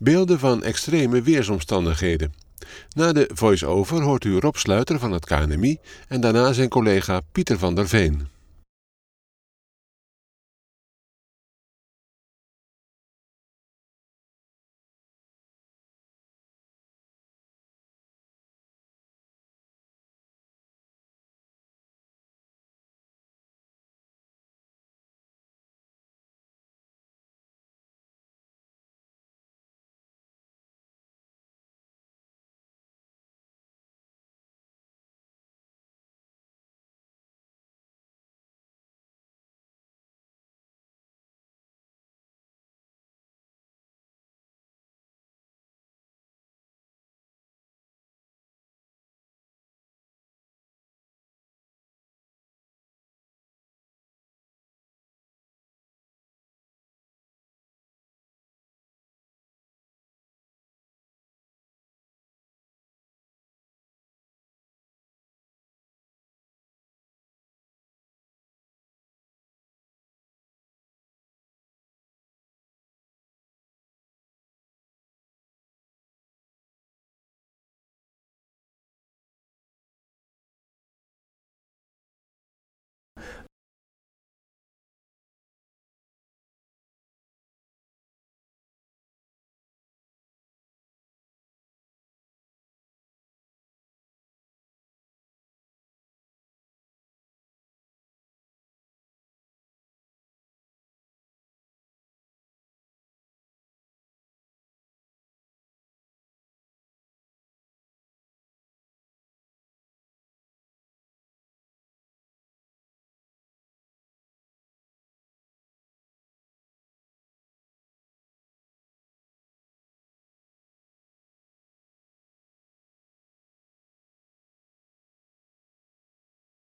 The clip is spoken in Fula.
Beelden van extreme weersomstandigheden. Na de voice-over hoort u Rob Sluiter van het KNMI en daarna zijn collega Pieter van der Veen.